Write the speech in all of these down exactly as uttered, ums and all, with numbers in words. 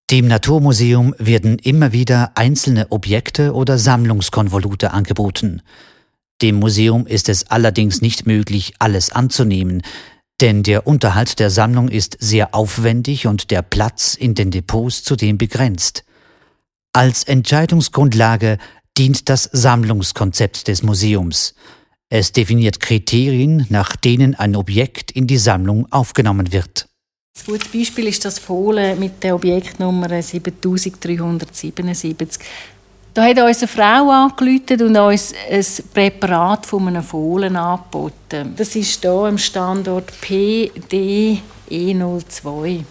Dem Naturmuseum werden immer wieder einzelne Objekte oder Sammlungskonvolute angeboten. Dem Museum ist es allerdings nicht möglich, alles anzunehmen, denn der Unterhalt der Sammlung ist sehr aufwendig und der Platz in den Depots zudem begrenzt. Als Entscheidungsgrundlage dient das Sammlungskonzept des Museums. Es definiert Kriterien, nach denen ein Objekt in die Sammlung aufgenommen wird. Ein gutes Beispiel ist das Fohlen mit der Objektnummer siebentausenddreihundertsiebenundsiebzig. Da hat uns eine Frau angerufen und uns ein Präparat von einem Fohlen angeboten. Das ist hier am Standort P D E null zwei.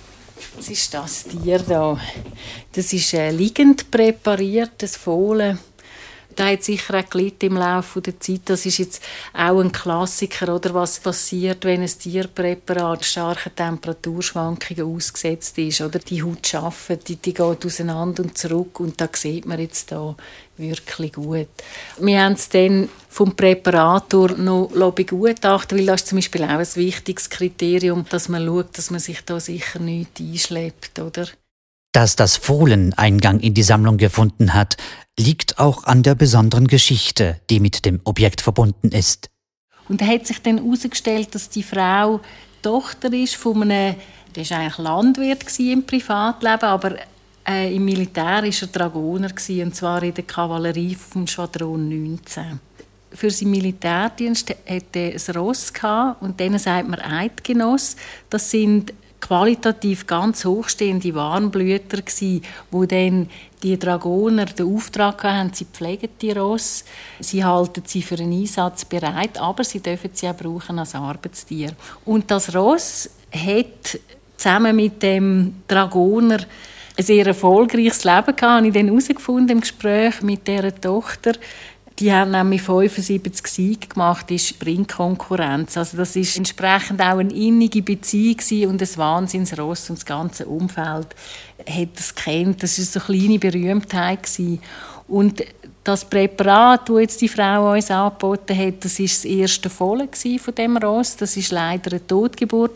Was ist das Tier hier? Das ist ein liegend präpariertes Fohlen. Da hat sicher auch gelitten im Laufe der Zeit. Das ist jetzt auch ein Klassiker, oder? Was passiert, wenn ein Tierpräparat starken Temperaturschwankungen ausgesetzt ist. Oder? Die Haut arbeitet, die, die geht auseinander und zurück. Und da sieht man jetzt da wirklich gut. Wir haben es dann vom Präparator noch begutachten, weil das ist zum Beispiel auch ein wichtiges Kriterium, dass man schaut, dass man sich da sicher nichts einschleppt, oder? Dass das Fohlen Eingang in die Sammlung gefunden hat, liegt auch an der besonderen Geschichte, die mit dem Objekt verbunden ist. Und da hat sich dann herausgestellt, dass die Frau Tochter ist von einem, der war eigentlich Landwirt im Privatleben, aber äh, im Militär war er Dragoner, und zwar in der Kavallerie vom Schwadron neunzehn. Für seinen Militärdienst hatte er ein Ross gehabt, und denen sagt man Eidgenoss. Das sind qualitativ ganz hochstehende Warmblüter gsi, wo dann die Dragoner den Auftrag haben, sie pflegen die Ross, sie halten sie für einen Einsatz bereit, aber sie dürfen sie auch brauchen als Arbeitstier. Und das Ross hat zusammen mit dem Dragoner ein sehr erfolgreiches Leben gehabt, habe ich dann herausgefunden im Gespräch mit dieser Tochter. Die haben nämlich fünfundsiebzig Siege gemacht in Springkonkurrenz. Also das ist entsprechend auch eine innige Beziehung und ein Wahnsinnsross, und das ganze Umfeld hat das kennt. Das war so eine kleine Berühmtheit. Und das Präparat, das jetzt die Frau uns angeboten hat, das war das erste Fohlen von diesem Ross. Das war leider eine Totgeburt.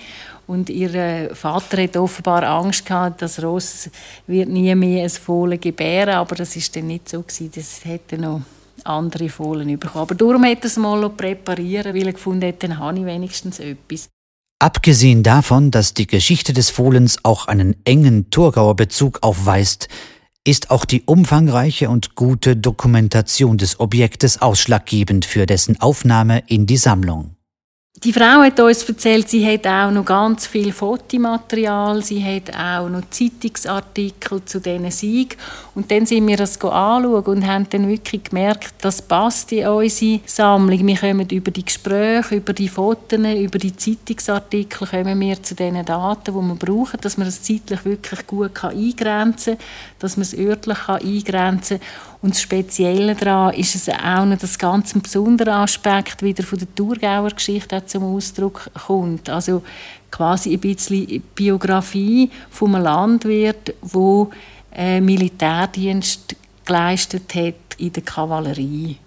Und ihr Vater hat offenbar Angst gehabt, das Ross wird nie mehr ein Fohlen gebären. Aber das war dann nicht so. Das hätte noch andere Fohlen bekommen. Aber darum hat er es mal präparieren, weil er gefunden hat, dann habe ich wenigstens etwas. Abgesehen davon, dass die Geschichte des Fohlens auch einen engen Thurgauer Bezug aufweist, ist auch die umfangreiche und gute Dokumentation des Objektes ausschlaggebend für dessen Aufnahme in die Sammlung. Die Frau hat uns erzählt, sie hat auch noch ganz viel Fotomaterial, sie hat auch noch Zeitungsartikel zu diesen Siegen. Und dann sind wir das anschauen und haben dann wirklich gemerkt, das passt in unsere Sammlung. Wir kommen über die Gespräche, über die Fotos, über die Zeitungsartikel kommen wir zu den Daten, die wir brauchen, dass man das zeitlich wirklich gut eingrenzen kann, dass man es örtlich eingrenzen kann. Und das Spezielle daran ist es auch noch, dass ganz ein besonderer Aspekt wieder von der Thurgauer Geschichte zum Ausdruck kommt. Also quasi ein bisschen Biografie von einem Landwirt, der äh, Militärdienst geleistet hat in der Kavallerie.